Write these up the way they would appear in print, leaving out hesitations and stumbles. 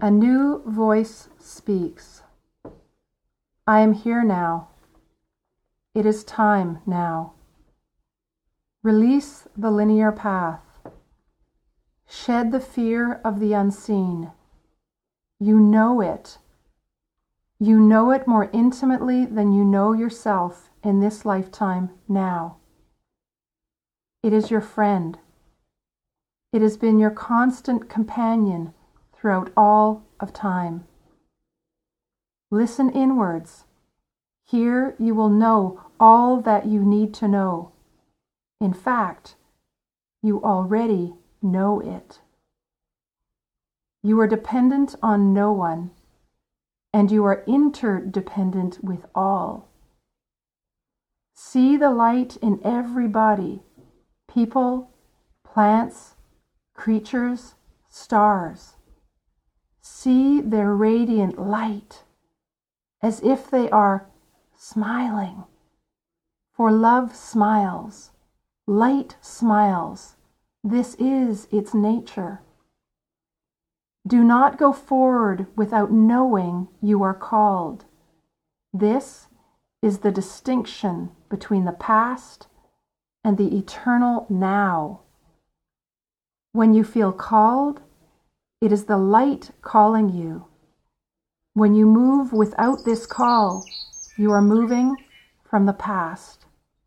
A new voice speaks. I am here now. It is time now. Release the linear path. Shed the fear of the unseen. You know it. You know it more intimately than you know yourself in this lifetime now. It is your friend. It has been your constant companion throughout all of time. Listen inwards. Here you will know all that you need to know. In fact, you already know it. You are dependent on no one, and you are interdependent with all. See the light in every body, people, plants, creatures, stars. See their radiant light, as if they are smiling. For love smiles, light smiles. This is its nature. Do not go forward without knowing you are called. This is the distinction between the past and the eternal now. When you feel called, it is the light calling you. When you move without this call, you are moving from the past.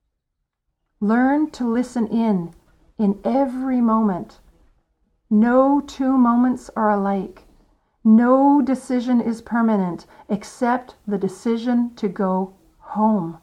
Learn to listen in every moment. No two moments are alike. No decision is permanent except the decision to go home.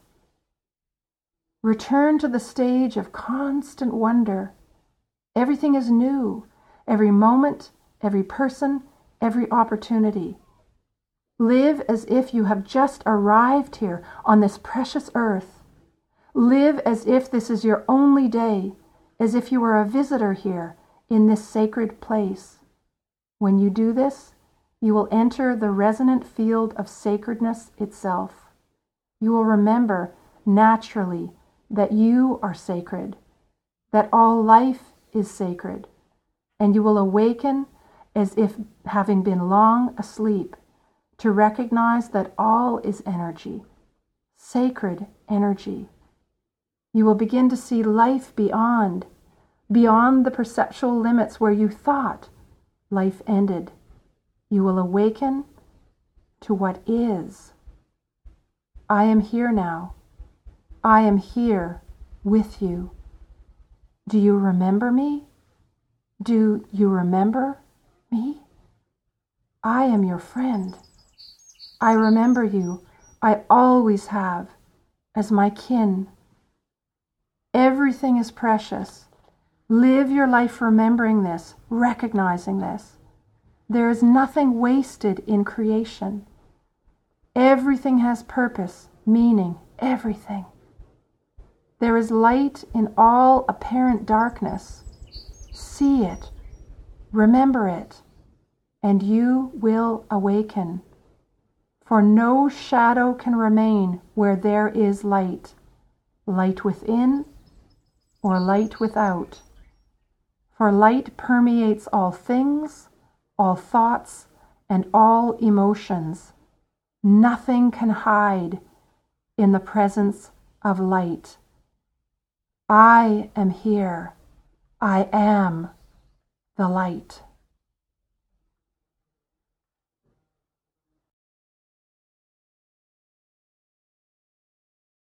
Return to the stage of constant wonder. Everything is new. Every moment, every person, every opportunity. Live as if you have just arrived here on this precious earth. Live as if this is your only day, as if you were a visitor here in this sacred place. When you do this, you will enter the resonant field of sacredness itself. You will remember naturally that you are sacred, that all life is sacred, and you will awaken as if having been long asleep to recognize that all is energy, sacred energy. You will begin to see life beyond the perceptual limits where you thought life ended. You will awaken to what is. I am here now. I am here with you. Do you remember me? Do you remember me? I am your friend. I remember you. I always have, as my kin. Everything is precious. Live your life remembering this, recognizing this. There is nothing wasted in creation. Everything has purpose, meaning, everything. There is light in all apparent darkness. See it, remember it, and you will awaken. For no shadow can remain where there is light, light within or light without. For light permeates all things, all thoughts, and all emotions. Nothing can hide in the presence of light. I am here. I am the light.